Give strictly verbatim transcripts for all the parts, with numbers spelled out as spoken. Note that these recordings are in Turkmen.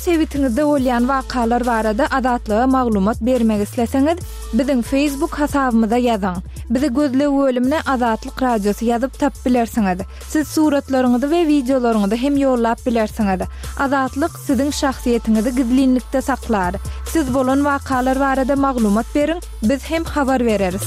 sewitinizde bolýan wakalar barada adatlyga maglumat bermek isleseňiz, biziň Facebook hasabymyza ýazyň. Bizi gözle bölümine Azatlyk Radiosu ýazyp tap bilersiňiz. Siz suratlaryňyzy we videolaryňyzy hem ýollap bilersiňiz. Azatlyk siziň şahsiýetiniňizi gizlinlikde saklar. Siz bolan wakalar barada maglumat beriň, biz hem habar bereriz.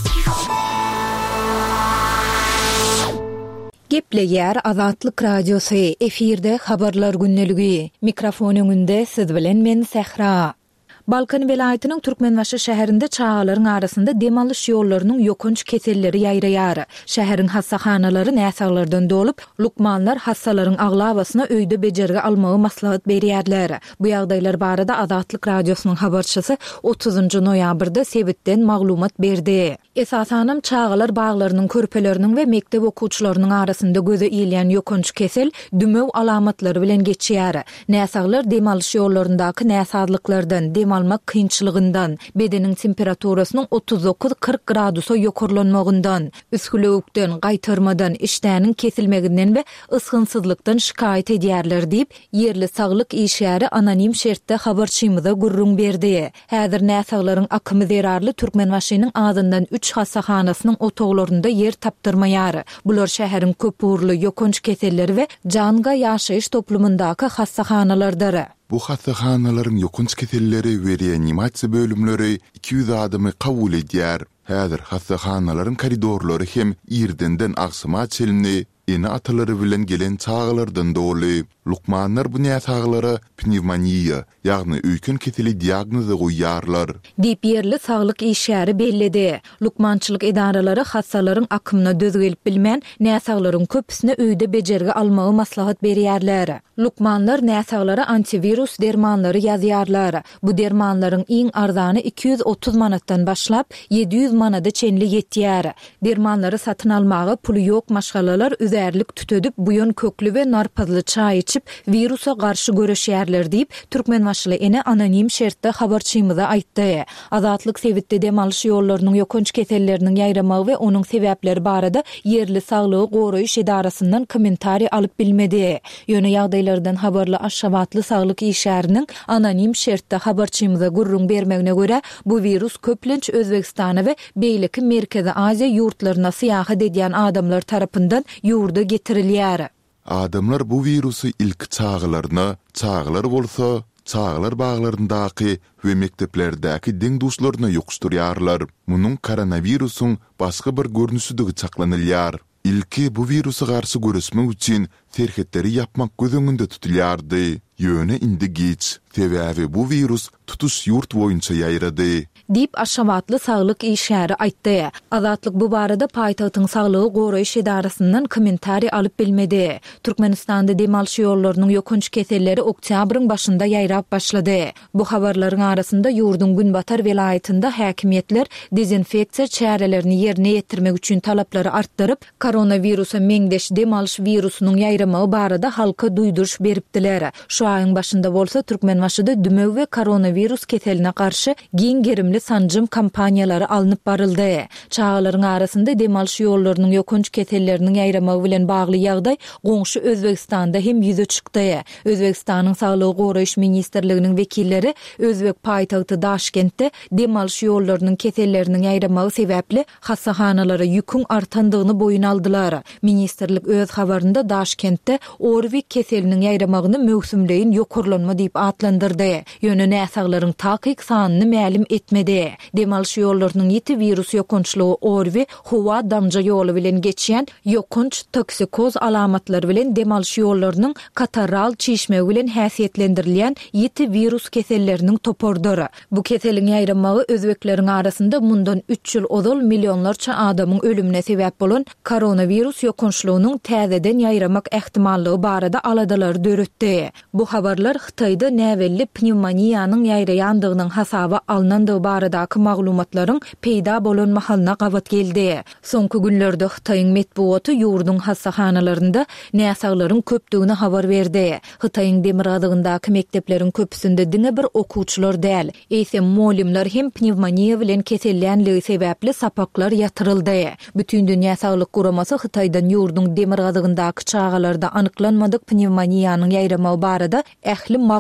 Gepleýär Azatlyk Radiosu efirde habarlar günneligi. Mikrofon öňünde siz bilen men Sehra. Balkan welaýatynyň Türkmenbaşy şäherinde çağalaryň arasynda demalyş ýollarynyň ýokunç keselleri ýaýraýar. Şäheriň hassahanalary näsaglardan dolup, lukmanlar hassalaryň aglabasyna öýde bejerge almagy maslahat berýärler. Bu ýagdaýlar barada Azatlyk Radiosynyň habarçysy otuzunçy noýabrda sebitden maglumat berdi. Esasanam çağalar baglarynyň körpeleriniň we mektep okuwçylarynyň arasynda göze ilýän ýokunç kesel dümöw alamatlary bilen geçýär. Näsaglar demalyş ýollaryndaky näsadlyklardan, demalmak kynçylygyndan, bedeniň temperaturasynyň otuz dokuz kırk gradusa ýokurlanmagyndan, üskülükden, gaýtarmadan, işdäniň kesilmeginden we ysgynsyzlykdan şikaýet edýärler diýip ýerli saglyk işgäri anonim şertde habarçymyza gurrun berdi. Häzir näsaglaryň akymy zerarly Türkmenbaşynyň azyndan üç hassahanasynyň otoglarynda yer tapdyrmaýar. Bular şäheriň köp uğurly ýokunç keselleri we janga ýaşaýyş toplumyndaky hassahanalardyr. Bu hassahanaların ýokunç keselleri we reanimasiýa bölümleri iki yüz adamy kabul edýär. Häzir hassahanaların koridorlary hem ýerdenden agsyma çelinli, ene atalary bilen gelen çağalardan doly. Lukmanlar bu näsaglara pnevmoniýa, ýagny öýkün keseli diagnozy goýýarlar. Diýip ýerli saglyk işgäri bellidi. Lukmançylyk edaralary hassalaryň akymyna döz gelip bilmän näsaglaryň köpüsine öýde bejerge almagy maslahat berýärler. Lukmanlar näsaglara antivirus dermanlary ýazýarlar. Bu dermanlaryň iň arzany iki yüz otuz manatdan başlap yedi yüz manada çenli ýetýär. Dermanlary satyn almagy puly ýok maşgalalar üzerlik tütödüp buyon köklü we narpazly çay içip virusa garşy göreşýärler diýip Türkmenbaşly ene anonim şertde habarçymyza aýtdy. Azatlyk sebitde demalyş ýollarynyň ýokunç keselleriniň ýaýramagy we onuň sebäpleri barada ýerli saglygy goraýyş edarasyndan kommentari alyp bilmedi. Ýöne ýagdaýlardan habarly Aşgabatly saglyk işgäriniň anonim şertde habarçymyza gurrun bermegine göre bu virus köplenç Özbegistana we beýleki Merkezi Aziýa ýurtlaryna syýahat edýän adamlar tarapyndan ýurda getirilýär. Adamlar bu virusu ilk çağlarına, çağlar bolsa, çağlar bağlarındaky we mekteplerdäki deň duşlaryna ýokuşdurýarlar. Munyň koronavirusyň başga bir görnüşidigi çaklanylýar. İlki bu virusa garşy göresmek üçin terhetleri yapmak göz öňünde tutulýardy. Ýöne indi geç. Sebäbi bu virus tutuş ýurt boýunça ýaýrady. Dip Aşgabatly saglyk işgäri aýtdy. Azatlyk bu barada paýtagtyň saglygy goraýyş edarasyndan kommentari alyp bilmedi. Türkmenistanda demalyş ýollarynyň ýokunç keselleri oktýabryň başynda ýaýrap başlady. Bu habarlaryň arasynda ýurdun Günbatar welaýatynda häkimetler dezinfeksiýa çärelerini ýerine ýetirmek üçin talaplary artdyryp, koronavirusa meňdeş demalyş virusynyň ýaýramagy barada halka duýduruş beripdiler. Şu aýyň başynda bolsa Türkmenbaşyda dümöw we koronavirus keseline garşy giň gerimli sanjym kampaniýalary alınıp baryldy. Çağalaryň arasynda demalyş ýollarynyň ýokunç keselleriniň ýaýramagy bilen bagly ýagdaý goňşy Özbegistanda hem ýüze çykdy. Özbegistanyň Saglyk goraýyş ministrliginiň wekilleri Özbek paýtagty Daşkentde demalyş ýollarynyň keselleriniň ýaýramagy sebäpli hassahanalara ýüküň artandygyny boýun aldylar. Ministrlik öz habarynda Daşkentde Orwik keseliniň ýaýramagyny möwsümleýin ýokurlanma diýip atlandyrdy. Ýöne näsaglaryň takyk sanyny mälim etmedi. Demalyş ýollarynyň ýeti virus ýokunçlygy Orwi howa damja ýoly bilen geçýän ýokunç toksikoz alamatlary bilen demalyş ýollarynyň kataral çeşme bilen häsiýetlendirilýän ýeti virus keselleriniň topordyry. Bu keseliň ýaýramagy özbekleriň arasynda mundan üç ýyl ozal millionlarça adamyň ölümine sebäp bolan koronavirus ýokunçlygynyň täzeden ýaýramak ähtimallygy barada aladalar döretdi. Bu habarlar Hytaýda näwelli pnevmoniýanyň ýaýraýandygynyň hasaba alınandygy baradaky maglumatlaryň peýda bolan mahalna gawat geldi. Soňky günlerde Hytaýyň metbuaty ýurdun hassahanalarynda näsaglaryň köpdigini habar berdi. Hytaýyň Demirgadygyndaky mektepleriň köpüsinde diňe bir okuwçylar däl, eýsem molimler hem pnevmoniýa bilen kesellenligi sebäpli sapaklar ýatyryldy. Bütün dünýä saglyk guramasy Hytaýdan ýurdun Demirgadygyndaky çağalarda anyklanmadyk pnevmoniýanyň ýaýramagy barada ähli maglumatlar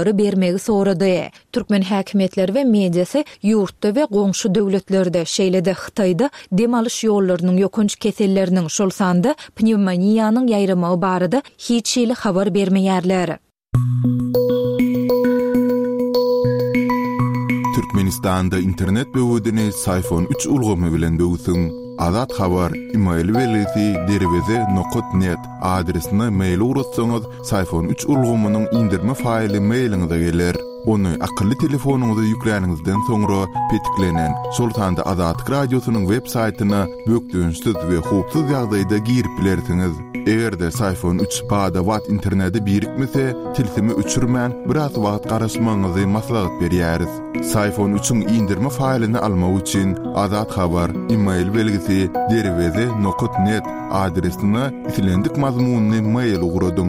ýolları bermegi sorady. Türkmen häkimetleri we mediasy ýurtda we goňşy döwletlerde, şeýle-de Hytaýda dem alyş ýollarynyň ýokunç keselleriniň şol sanda pneumoniýanyň ýaýramagy barada hiç şeýle habar bermeýärler. Türkmenistanda internet böwüdini Sayfon üç ulgamy bilen böwsün. Azat habar email welisi derweze nokta net adresine mail urutsaňyz Sayfon üç ulgamynyň indirme faýly mailiňize geler. Onu akıllı telefonuňyza ýükläňizden soňra petiklenen Sultanda Azat radiosynyň web saýtyna bökdüňsiz we hupsuz ýagdaýda girip bilersiňiz. Egerde Sayfon üç bada wat interneti birikmese, tilsimi üçürmän biraz wagt garaşmaňyzy maslahat berýäris. Sayfon üçüň indirme faýlyny almak üçin Azat habar email belgisi derweze nokta net adresine itilendik mazmunly mail ugrudum.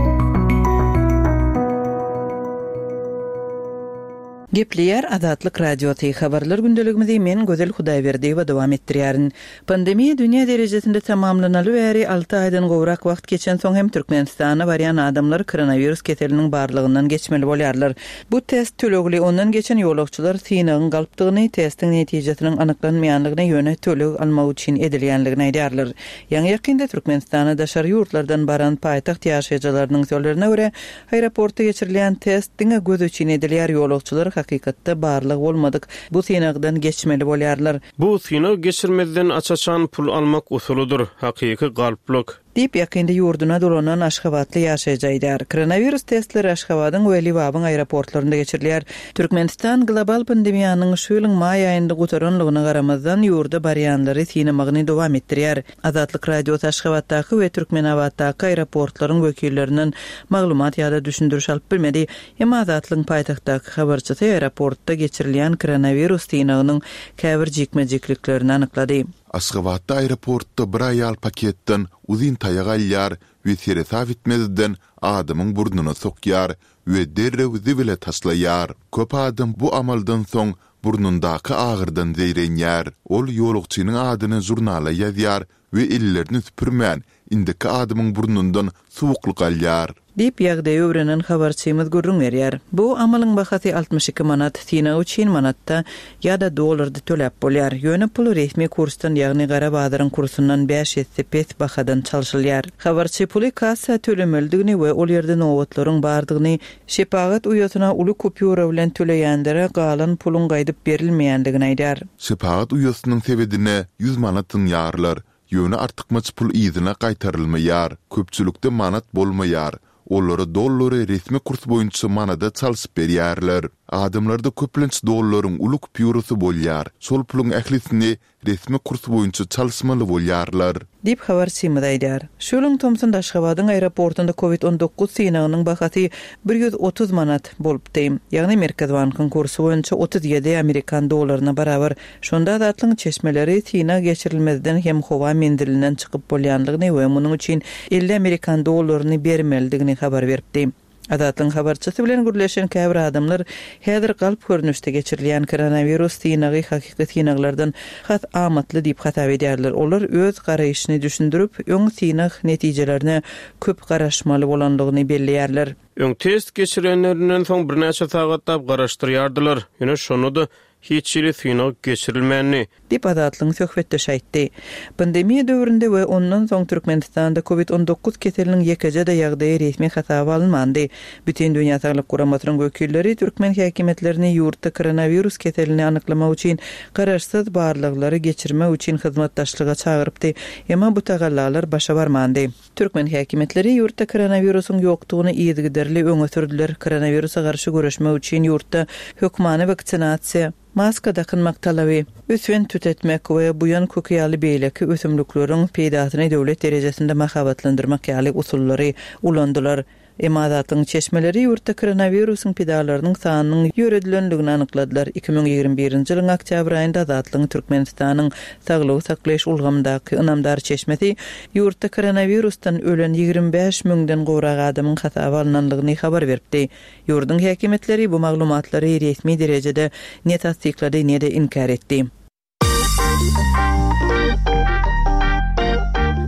Gepleyer Azatlyk radioty habarlar gündeligimizi men Gözel Hudaýberdiýewa dowam etdirýärin. Pandemiýa dünýä derejesinde tamamlanaly bäri alty aýdan gowrak wagt geçen soň hem Türkmenistana barýan adamlar koronavirus keseliniň barlygyndan geçmeli bolýarlar. Bu test tölegli ondan geçen ýolagçylar synagyň galypdygyny, testiň netijesiniň anyklanmaýanlygyna ýöne töleg almak üçin edilýänligini aýdýarlar. Ýa-ni ýakynda Türkmenistana daşary ýurtlardan baran paýtaxt ýaşaýjylarynyň sözlerine görä, aeroportda geçirilýän test diňe göz üçin edilýär ýolagçylar hakykatda barlyk bolmadyk. Bu synagdan geçmeli bolýarlar. Bu synag geçirmeden açaçan pul almak usulydyr. Hakyky galyplyk. Dip ýakynda ýurduna dolanan Aşgabatly ýaşaýjylar. Koronavirus testleri Aşgabatyň we Libabyň aeroportlarynda geçirilýär. Türkmenistan global pandemiýanyň şu ýylyň maý aýynda gutaranlygyna garamazdan ýurda barýanlary synamagyny dowam etdirýär. Azatlyk radiosu Aşgabatdaky we Türkmenawatdaky aeroportlaryň wekillerinden maglumat ýa-da düşündiriş alyp bilmedi. Hem Azatlyň paýtagtdaky habarçysy aeroportda geçirilýän koronavirus synagynyň käbir jikmejikliklerini anyklady. Aşgabatda aeroportda bir aýal paketden uzun taýagalýar we seresa bitmezden adamyň burnuny sokýar we derrew zibile taşlaýar. Köp adam bu amaldan soň burnundaky agyrdan zeýrenýär. Ol ýolagçynyň adyny jurnala ýazýar we ellerini süpürmän indiki adamyň burnundan suwukluk alýar. Dip ýagdaýy öwrenen habarçymyz gurrun berýär. Bu amalyň bahasy altmış iki manat, syna üçin manatda ýa-da dollarda töläp bolýar. Ýöne pul resmi kursdan, ýagny gara bazaryň kursundan beş ýetdi pes bahadan çalşylýar. Habarçy puly kassa tölemeldigini we ol ýerde nowatlaryň bardygyny, şepagat uýatyna uly kupýura bilen töleýändere galan pulun gaýdyp berilmeýändigini aýdýar. Şepagat uýatynyň sebedine yüz manatyn ýarlar. Ýöne artykmaç pul ýyzyna gaýtarylmaýar. Köpçülükde manat bolmaýar. Olları dollary resmi kurs boyunça manada çalysyp berýärler. Adamlarda köplenç dollaryň uly kupýurasy bolýar. Şol puluň ählisini resmi kurs boyunça çalysmaly bolýarlar. Dip habarçymyz aýdýar. Şolun Thomson Aşgabatyň aeroportunda covid on dokuz synagynyň bahasy bir ýüz otuz manat bolupdy. Ýagny Merkez Bankynyň kursy boyunça otuz ýedi Amerikan dollaryna barabar. Şonda datlyň çeşmeleri syna geçirilmezden hem howa mendilinden çykyp bolýanlygyny we munyň üçin elli Amerikan dollaryny bermelidigini habar berdi. Azatlyň habarçysy bilen gürleşen käbir adamlar häzir galyp görnüşde geçirilýän koronavirus synagy hakyky synaglardan hat amatly diýip hatap edýärler. Olar öz garaýyşyny düşündirip, öň synag netijelerini köp garaşmaly bolanlygyny belliýärler. Öň test geçirenlerinden soň bir näçe sagatda garaşdyrýardylar. Ýöne şonu hiç ýeri synag geçirilmänni. Dip Azatlyň söhbetde şaýtdy. Pandemiýa döwründe we ondan soň Türkmenistanda covid on dokuz keseliniň ýekejede ýagdaýy resmi hasaba alınmandy. Bütün dünýä saglyk guramatynyň wekilleri Türkmen häkimetlerini ýurtda koronavirus keselini anyklamak üçin garaşsyz barlyklary geçirme üçin hyzmatdaşlyga çagyrypdy. Emma bu tagallalar başa barmandy. Türkmen häkimetleri ýurtda koronavirusyň ýokdugyny ýygyderli öňe sürdüler. Koronavirusa garşy görüşmek üçin ýurtda hökmany vaksinasiýa, maska takınmak talaby, üsven tütetmek we buyan kökýaly beýleki ösümlikleriň peýdatyny döwlet derejesinde mahabatlandyrmak ýaly usullary ulandylar. Emadatyň çeşmeleri ýurtda koronavirusyň pedalarynyň sanynyň ýöredilendigini anykladylar. iki bin ýigirme birinji ýylyň oktyabr aýynda Azatlyň Türkmenistanyň saglyk saklaýyş ulgamyndaky ynamdar çeşmesi ýurtda koronavirusdan ölen ýigirme beş müňden gowrak adamyň hasaba alynanlygyny habar berdi. Ýurdun häkimetleri bu maglumatlary resmi derejede net tasdiklady, ne-de inkar etdi.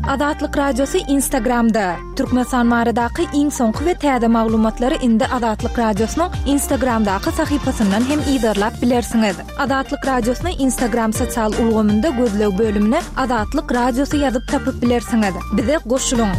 Azatlyk Radiosu Instagramda. Türkmenistan baradaky iň soňky we täze maglumatlary indi Azatlyk Radiosynyň Instagramdaky sahypasyndan hem ýa-da bilersiňiz. Azatlyk Radiosyny Instagram sosial ulgamynda gözleg bölümine Azatlyk Radiosu ýazyp tapyp bilersiňiz. Bize goşulyň.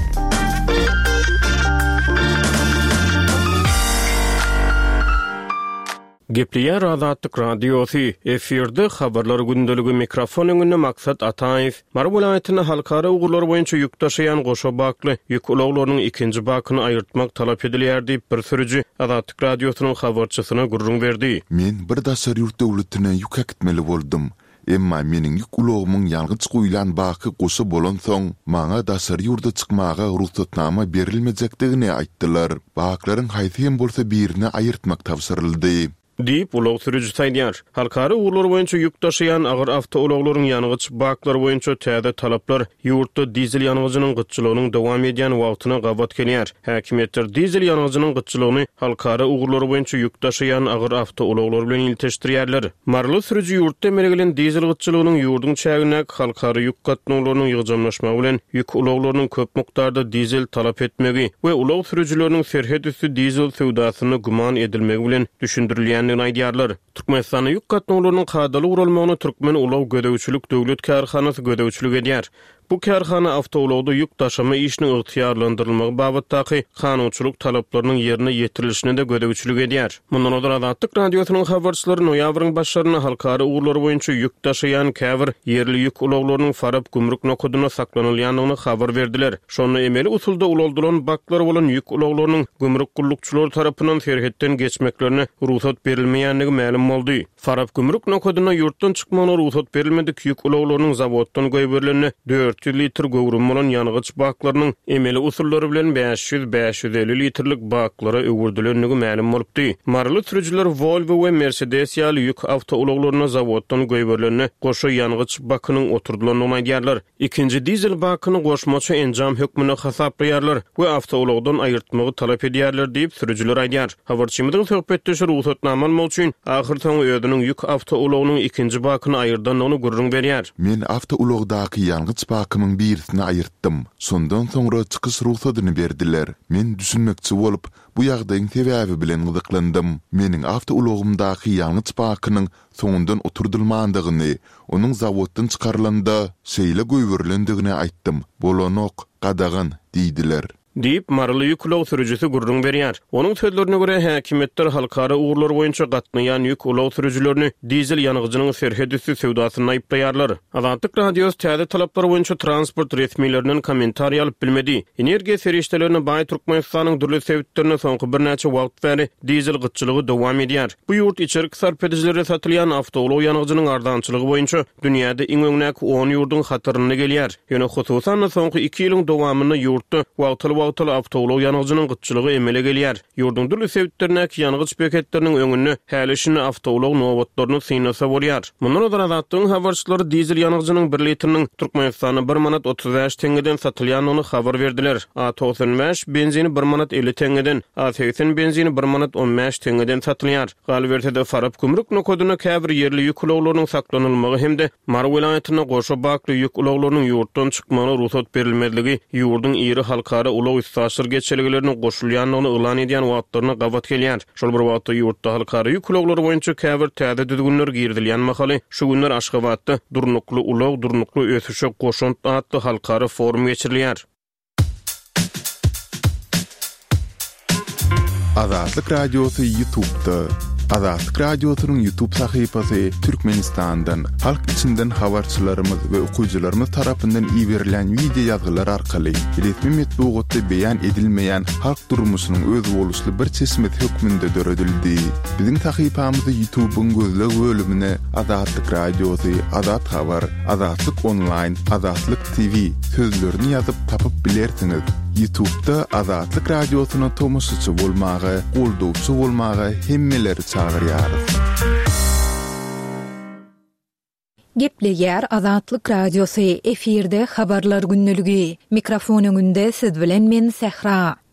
Gepliýär Azatlyk Radiosu efirde habarlar gündeligi mikrofon öňünde maksat Ataýew. Mara welaýatyna halkara ugurlar boýunça ýük taşıyan goşa bakly ýük ulaglarynyň ikinji bakyny aýyrtmak talap edilýär diýip bir sürüji Azatlyk Radiosynyň habarçysyna gurrun berdi. Men bir daşar ýurt döwletine ýük akitmeli boldum. Emma meniň ýük ulagymyň ýalgyç goýulan baky goşa bolan soň maňa daşar ýurda çykmaga ruhsatnama berilmejekdigini aýtdylar. Baklaryň haýsy hem bolsa birine aýyrtmak tapşyryldy. Diýip ulag sürüji saýdýar. Halkara ugurlar boýunça ýük taşıyan agyr awto ulaglaryň ýanygyç baklar boýunça täze talaplar ýurtda dizel ýanygyjynyň gytçylygynyň dowam edýän wagtyna gabat gelýär. Häkimetler dizel ýanygyjynyň gytçylygyny halkara ugurlar boýunça ýük taşıyan agyr awto ulaglar bilen ilteşdirýärler. Marly sürüji ýurtda emelegilen dizel gytçylygynyň ýurdun çägine halkara ýük gatnawlarynyň ýygyjamlaşmagy bilen ýük ulaglarynyň köp mukdarda dizel talap etmegi we ulag sürüjileriniň serhet üstü dizel sewdasyny guman edilmegi bilen düşündirilýän aýdýarlar. Türkmenistanyň ýük gatnawlarynyň kadaly urulmagyny Türkmen Ulag Gödäwçilik Döwlet Karhanasy gödäwçilik edýär. Bu karhana awtoulagda ýük taşyma işiniň ygtyýarlandyrylmagy babatdaky kanunçylyk talaplarynyň ýerine ýetirilişine de gödäwçilik edýär. Mundan olar Azatlyk Radiosynyň habarçylary noýabryň başlaryna halkara ugurlar boýunça ýük taşıyan käbir ýerli ýük ulaglarynyň Farab gümrük nokodyna saklanylýanlygyny habar berdiler. Şonu emeli usulda ulaldylan baklar bolan ýük ulaglarynyň gümrük gullukçylary tarapyndan serhetden geçmeklerine ruhsat berilmeýänligi ma'lum boldy. Farab gümrük nokodyna ýurtdan çykmagyna ruhsat berilmedik ýük ulaglarynyň zawoddan goýberilene dört yüz litr gowrum bolan ýanygyç baklarynyň emeli usullary bilen beş yüz beş yüz elli litrlik baklara öwürdilenligi ma'lum bolupdy. Marly sürüjiler Volvo we Mercedes ýaly ýük awto ulaglaryna zawoddan goýberilene goşa ýanygyç bakynyň oturdylanyny aýdýarlar. Ikinji dizel bakyny goşmaçy enjam hökmüne hasaplaýarlar we awto ulagdan aýyrtmagy talap edýärler diýip sürüjiler aýdýar. Habarçymyň söhbetdeşi ruhsatnama almak üçin ahir soň öýdüniň ýük awto ulaganyň ikinji bakyny aýyrdanlygyny gurrun berýär. Men awto ulagdaky ýanygyç bakymyň birisini aýyrtdym. Sondan soňra çykyş ruhsatyny berdiler. Men düşünmekçi bolup bu ýagdaýyň sebäbi bilen gyzyklandym. Meniň awto ulagymdaky ýanygyç bakynyň soňundan oturdylmandygyny, onuň zawoddan çykarylanda şeýle goýberilendигini aýtdym. Bolanok, qadagyn diýdiler. Diýip marly ýük ulag sürüjisi gurrun berýär. Onuň sözlerine görä häkimetler halkara ugurlar boýunça gatnaýan ýük ulag sürüjilerini dizel ýanygyjynyň serhet üstü sewdasyna aýplaýarlar. Azatlyk Radiosu täze talaplar boýunça transport resmiýetleriniň kommentariýa alyp bilmedi. Energiýa serişdelerini baý Türkmenistanyň dürli sebäplerine soňky bir näçe wagt bäri dizel gytçylygy dowam edýär. Bu ýurt içerik sarp edijilere satylýan awtoulag ýanygyjynyň ardançylygy boýunça dünýäde iň öňnäki on ýurdun hatyryna gelýär. Ýöne hususan soňky iki ýylyň dowamyny ýurtda wagtly Awtol awtoulag ýanygyjynyň gytçylygy emele gelýär. Ýurdun dürli sebäplerindäki ýanygyç beketleriniň öňünde häleşini awtoulag nowatlaryny synasa bolýar. Mundan olar Azatlyk habarçylary dizel ýanygyjynyň bir litriniň Türkmenistana bir manat otuz beş teňgeden satylýanyny habar berdiler. A doksan beş benzini bir manat elli teňgeden, A seksen benzini bir manat on beş teňgeden satylýar. Galbertede Farab gümrük nokodyna käbir ýerli ýük ulaglarynyň saklanylmagy hemde Mar welaýatyna goşa bakly ýük ulaglarynyň ýurtdan çykmagyna ruhsat berilmediligi ýurdun iri halkara ulag üstaşyr geçeliglerini goşulýanlygyny ýylan edýän wagtlaryna gabat gelýär. Şol bir wagtda ýurtda halkara ýük ulaglary boýunça käbir täze düzgünler girdilýän mahaly şu günler Aşgabatda durnukly ulag durnukly ösüşe goşunt atly halkara forum geçirilýär. Azatlyk Radiosu YouTube'da. Azatlyk Radiosynyň YouTube sahypasy Türkmenistandan, halk içinden habarçylarymyz we okuwçylarymyz tarapyndan iýerilen video ýazgylar arkaly resmi metbuatda beýan edilmeýän halk durmuşynyň öz boluşly bir çeşmet hökmünde döredildi. Biziň sahypamyzy YouTube'un gözleg bölümine Azatlyk Radiosu, Azat Habar, Azatlyk Online, Azatlyk T V sözlerini ýazyp tapyp bilersiňiz. YouTube'da Azatlyk Radiosyna tomoşaçy bolmagy, goldowçy bolmagy hemmeleri çağırýarys. Gepleýär Azatlyk Radiosu efirde habarlar günneligi. Mikrofon öňünde siz bilen men Sehra.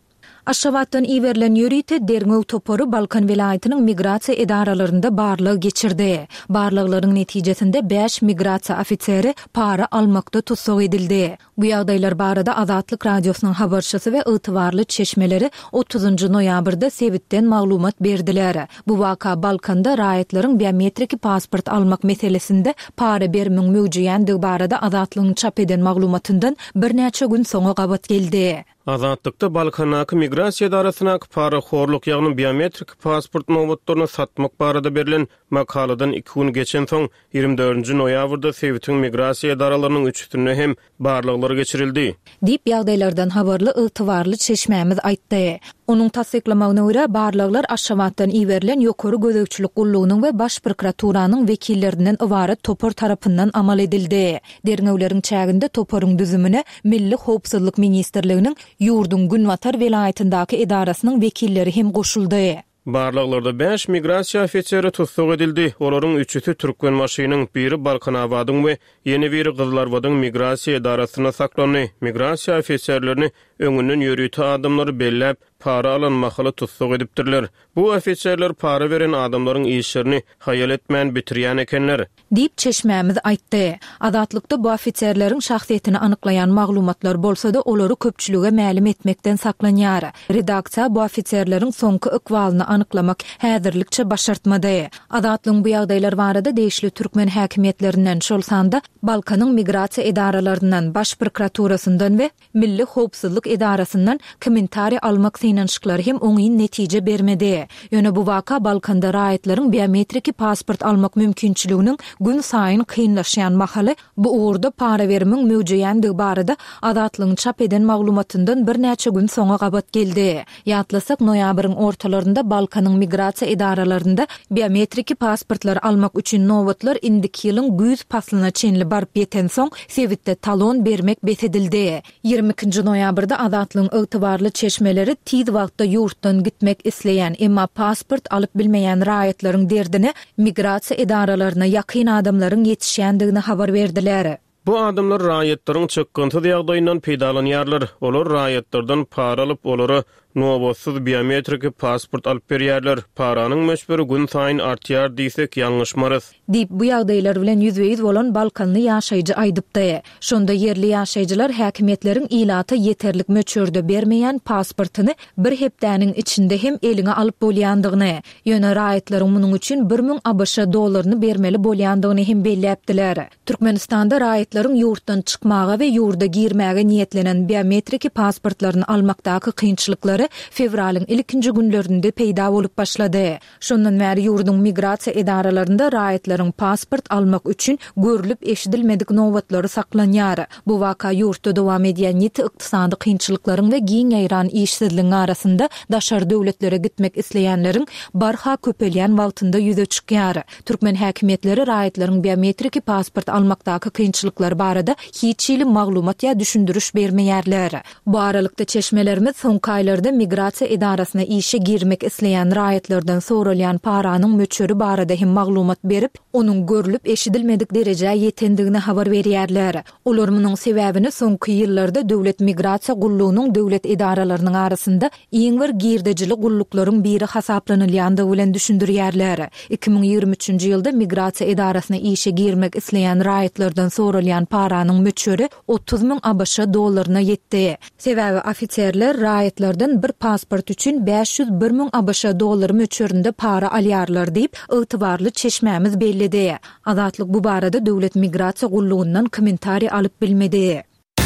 Aşgabatdan iwerilen ýörite Derňöw toporu Balkan vilayetiniň migrasiýa edaralarynda barlygy geçirdi. Barlyklaryň netijesinde beş migrasiýa ofiseri para almakda tutsak edildi. Bu ýagdaýlar barada Azatlyk radiosynyň habarçysy we ýytybarly çeşmeleri otuzunçy noýabrda Sebitden maglumat berdiler. Bu waka Balkanda raýatlaryň biometrik pasport almak meselesinde para bermiň möwjüdýändigi barada Azatlygyň çap eden maglumatyndan bir näçe gün soňra gabat geldi. Azatlıkta Balkanaky migrasiýa edarasyna para horluk ýagny biometrik pasport nowbatlaryny satmak barada berilen makaladan iki gün geçen soň ýygrimi dördünçi noýabrda Sebitiň migrasiýa edaralarynyň üçüsine hem barlyklary geçirildi. Dip ýagdaýlardan habarly ýytybarly çeşmämiz aýtdy. Onuň tasdiklamagyna görä barlyklar Aşgabatdan iwerilen ýokary gözegçilik gullugynyň we baş prokuraturanyň wekillerinden ibaret topor tarapyndan amal edildi. Derňewleriň çäginde toporuň düzümine Milli Howpsuzlyk Ministrliginiň Ýurdun Günwatar vilayatyndaki edarasynyň wekilleri hem goşuldy. Barlyklarda beş migrasiýa ofiseri tutsak edildi. Olaryň üçüsi Türkmenmaşynyň, biri Balkanabadyň we ýeni biri Gyzlarbadyň migrasiýa edarasyna saklandy. Migrasiýa ofiserlerini öňünden ýörüýti adamlary bellep para alanmakyly tutsak edipdirler. Bu ofiserler para beren adamlaryň işlerini hayal etmän bitirýän ekenler. Dip çeşmämiz aýtdy. Azatlykda bu ofiserleriň şahsiýetini anyklayan maglumatlar bolsa-da olary köpçülüge ma'lum etmekden saklanýar. Redaksiýa bu ofiserleriň soňky ykwalyny anyklamak häzirlikçe başartmady. Azatlygyň bu ýagdaýlar barada deýişli türkmen häkimetlerinden şolsanda Balkanyň migrasiýa edaralarynyň baş prokuraturasyndan we Milli Howpsuzlyk edarasyndan kommentari almak synanşyklary hem oňy netije bermedi. Ýöne bu waka Balkanda raýatlaryň biometrik pasport almak mümkinçiliginiň gün saýyn kynlaşýan mahaly bu uğurda para bermiň möwjüdýändigi barada Azatlygyň çap eden maglumatyndan bir näçe gün soňra gabat geldi. Ýatlasak noýabryň ortalarynda Balkanyň migrasiýa edaralarynda biometrik pasportlar almak üçin nowbatlar indiki ýylyň güz paslyna çenli barıp ýeten soň Sebitde talon bermek besedildi. ýygrimi ikinji noýabrda Azatlygyň ýytybarly çeşmeleri tiz wagtda ýurtdan gitmek isleýän emma pasport alyp bilmeýän raýatlaryň derdini migrasiýa edaralaryna ýakyn adamlaryň ýetişýändigini habar berdiler. Bu adamlar raýatlaryň çykgynty ýagdaýyndan peýdalanýarlar. Olar raýatlardan para alyp olary nowatsuz biometrik pasport alyp berýärler. Paranyň möçberi gün saýyn artýar diýsek ýalňyşmarys. Dip bu ýagdaýlar bilen ýüzbeýiz bolan Balkanly ýaşaýjy aýdypdy. Şonda yerli ýaşaýjylar häkimetleriň ilaty ýeterlik möçörde bermeýän pasportyny bir hepdäniň içinde hem eline alyp bolýandygyny, ýöne raýatlaryň munyň üçin bir miň ABŞ dollaryny bermeli bolýandygyny hem belläpdiler. Türkmenistanda raýatlaryň ýurtdan çykmaga we ýurda girmäge niýetlenen biometrik pasportlaryny almakdaky kynçylyklary fevralyň ilkinji günlerinde peýda bolup başlady. Şondan bäri ýurdun migrasiýa edaralarynda raýatlaryň pasport almak üçin görülip eşidilmedik nowbatlary saklanýar. Bu waka ýurtda dowam edýän ýeti ykdysady kynçylyklaryň we giň ýaýran işsizligiň arasynda daşar döwletlere gitmek isleýänleriň barha köpelýän wagtynda ýüze çykýar. Türkmen häkimetleri raýatlaryň biometrik pasport almakdaky kynçylyklar barada hiç ýyly maglumat ýa düşündürüş bermeýärler. Bu aralykda çeşmelerimiz soňky aýlarda migrasiýa edarasyna işe girmek isleýän raýatlardan soralýan paranyň möçöri barada hem maglumat berip, onuň görülip eşidilmedik derejä ýetendigini habar berýärler. Olar munyň sebäbini soňky ýyllarda döwlet migrasiýa gullugynyň döwlet edaralarynyň arasynda iň bir girdejilik gulluklaryň biri hasaplanylýandygy bilen düşündirýärler. iki miň ýygrimi üçünçi ýylda migrasiýa edarasyna işe girmek isleýän raýatlardan soralýan paranyň möçöri otuz miň ABŞ dollaryna ýetdi. Sebäbi ofiserler raýatlardan bir pasport üçin beş ýüz bir miň ABŞ dollary möçöründe para alýarlar diýip ýytybarly çeşmämiz bellidi. Azatlyk bu barada döwlet migrasiýa gullugyndan kommentari alyp bilmedi.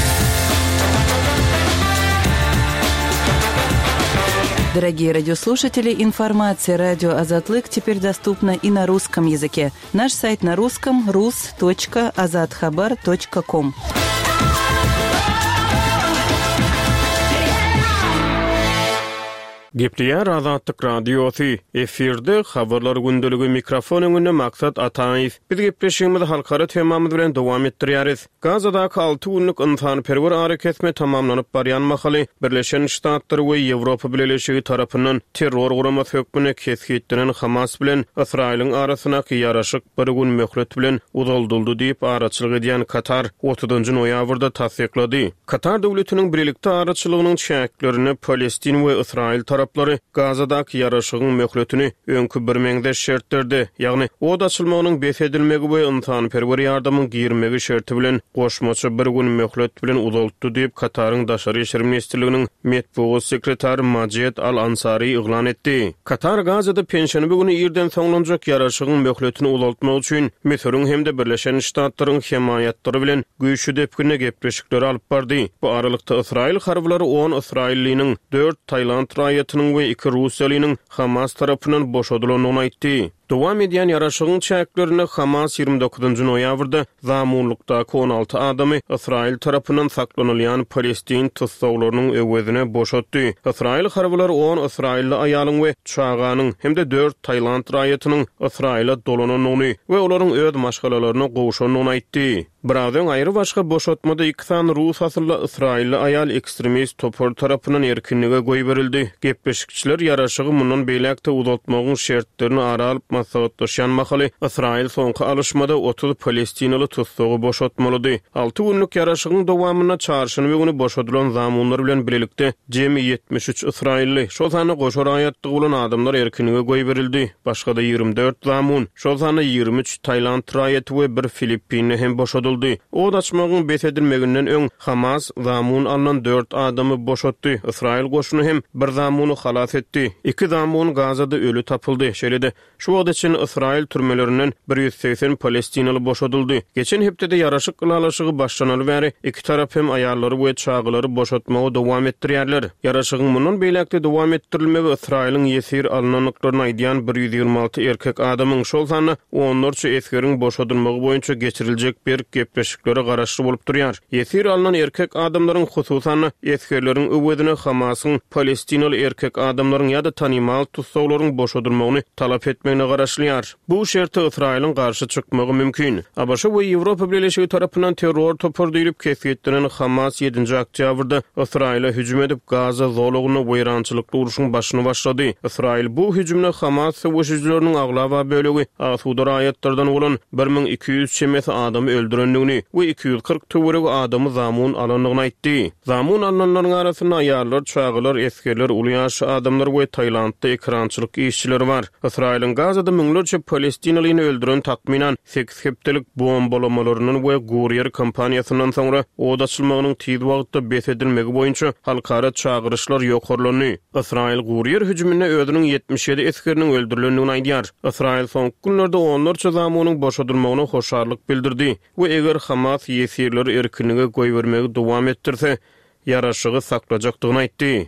Дорогие радиослушатели, информация радио «Азатлык» теперь доступна и на русском языке. Наш сайт на русском – рус точка азатхабар точка ком. Gepleýär Azatlyk radiosu efirde habarlar gündölügi mikrofon öňünde maksat Ataýew. Biz gepleşigimizi halkara temamyz bilen dowam etdirýäris. Gazadaky alty günlük ynsanperwer hareketme tamamlanyp barýan mahaly Birleşen Ştatlary we Ýewropa Birleşigi tarapyndan terror guramasy hökmüne kesgitdiren Hamas bilen Israýlyň arasyna ýaraşyk bir gün möhlet bilen uzaldyldy diýip araçylyk edýän Katar otuzunçy noýabrda tasdiklady. Katar döwletiniň birlikde araçylygynyň şäklerini Palestin we Israýl tarapları Gazadaky ýaraşygyň möhletini öňkü bir meňde şertdirdi. Ýagny od açylmagynyň bes edilmegi we ynsanperwer ýardamyň girmegi şerti bilen goşmaçy bir gün möhlet bilen uzaltdy diýip Kataryň daşary işler ministrliginiň medeniýet sekretary Majed Al-Ansari iglan etdi. Katar Gazada pensiýany bugün ýerden soňlanjak ýaraşygyň möhletini uzaltmak üçin Misiriň hemde Birleşen Ştatlaryň hemaýatlary bilen güýçlü depkine gepleşikleri alyp bardy. Bu aralykda Israýl harblary on Israýllynyň dört Taýland raýatynyň we iki Russiýalynyň Hamas tarapyndan boşadylynyny aýtdy. Dowam edýän ýaraşygyň çäklerini Hamas ýygrimi dokuzunçy noýabrda zamunlukdaky on alty adamy Israýl tarapyndan saklanylýan Palestin tutsaglarynyň öwedine boşatdy. Israýl harblary on Israýlly aýalyň we çağanyň hemde dört Taýland raýatynyň Israýla dolananyny we olaryň öz maşgalalaryna gowşanyny aýtdy. Birazdan aýry başga boşatmada iki san Rus asylly Israýlly aýal ekstremist topar tarapyndan erkinlige goý berildi. Gepleşikçiler ýaraşygy mundan beýlekde uzatmagyň şertlerini aralyp maslahatlaşan mahaly Israýl soňky alışmada otuz Palestinaly tutsagy boşatmalydy. alty günlük ýaraşygyň dowamyna çarşyny we güni boşadylan zamanlar bilen birlikde jemi yetmiş üç Israýlly şol sany goşar aýatdygy bolan adamlar erkinlige goý berildi. Başga da ýygrimi dört zaman, şol sany ýygrimi üç Taýland raýaty we bir Filippinli hem boşadyldy. O daçmagyň bes edilmeginden öň Hamas zamun alynan dört adamy boşatdy. Israýl goşuny hem bir zamuny halas etdi. iki zamun Gazada ölü tapyldy. Şeýle-de şu wagt için Israýl türmelerinden bir yüz seksen Palestinaly boşadyldy. Geçen hepdede ýaraşyk gılalaşygy başlanaly bäri iki tarap hem aýallary we çağlary boşatmagy dowam etdirýärler. Ýaraşygyň mundan beýlekde dowam etdirilmegi Israýlyň ýesir alnanyklaryna aýdýan bir yüz ýygrimi alty erkek adamyň şol sany onlarça eskeriň boşadylmagy boýunça geçiriljek bir gepleşikleri garaşly bolup durýar. Ýesir alynan erkek adamlaryň hususan eskerleriň öwedine Hamasyň Palestinaly erkek adamlaryň ýa-da tanymal tutsaglaryň boşadylmagyny talap etmegine garaşlýar. Bu şerti Israýlyň garşy çykmagy mümkin. A başa we Ýewropa Birleşigi tarapyndan terror topar diýilip kesgitdiren Hamas ýedinji oktýabrda Israýla hüjüm edip Gaza zolagyny weýrançylykly uruşyň başyny başlady. Israýl bu hüjümni Hamas sowuşjylarynyň aglaba bölegi Asuda raýatlardan bolan bir miň iki yüz çemesi adamy öldürenligini we iki yüz kırk töwereg adamy zamun alanyny aýtdy. Zamun alanlaryň arasynda aýallar, çağlar, eskerler, uly ýaşy adamlar we Taýlandda ekrançylyk işçileri bar. Israýlyň Gazada müňlerçe Palestinalyny öldüren takminan sekiz hepdelik bombalamalarynyn we guriýer kampaniýasynyň soňra od açylmagynyň tiz wagtda bes edilmegi boýunça halkara çağırışlar ýokarlany. Israýl guriýer hüjümine özüniň yetmiş ýedi eskeriniň öldürilendigini aýdýar. Israýl soňky günlerde onlarça zamanyň boşadylmagyna hoşarlyk bildirdi we eger Hamas ýesirleri erkinlige goý bermegi dowam etdirse, ýaraşygy saklajakdygyny aýtdy.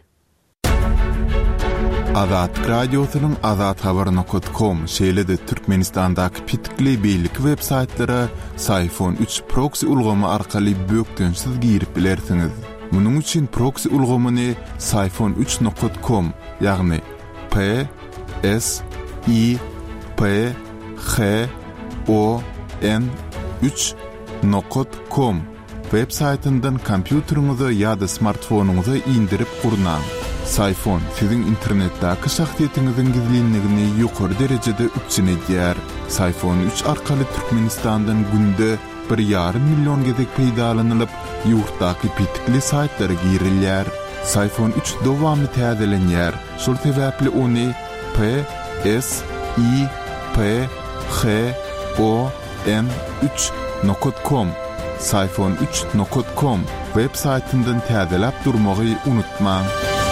Azat radiosynyň azat habar nokta com şeýle-de Türkmenistandaky pitkili beýlik web saytlary Sayfon üç proxy ulgamy arkaly bökdönsiz girip bilersiňiz. Munyň üçin proxy ulgamyny sayfon üç nokta com ýagny P S I P H O N üç nokta com web saytyndan kompýuteriňize ýa-da smartfonuňyza indirip gurnaň. Sayfon siziň internetdäki şahsiýetiňiziň gizlinligini ýokary derejede üçinedýär. Sayfon üç arkaly Türkmenistandan günde bir ýarym million gezek peýdalanylyp, ýurtdaky pitkili saytlara girilýär. Sayfon üç dowamly täzelenýär. Şol sebäpli ony P S I P H O N üç nokta com sayfon üç nokta com web saytyndan täzelep durmagy unutmaň.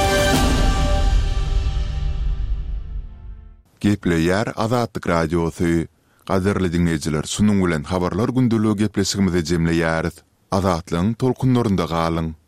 Gepleýär Azatlyk radiosy. Gaderli dinleýijiler, şunuň bilen habarlar gündüligi gepleşigimizi jemleýäris. Azatlyň tolkunlarynda galyň.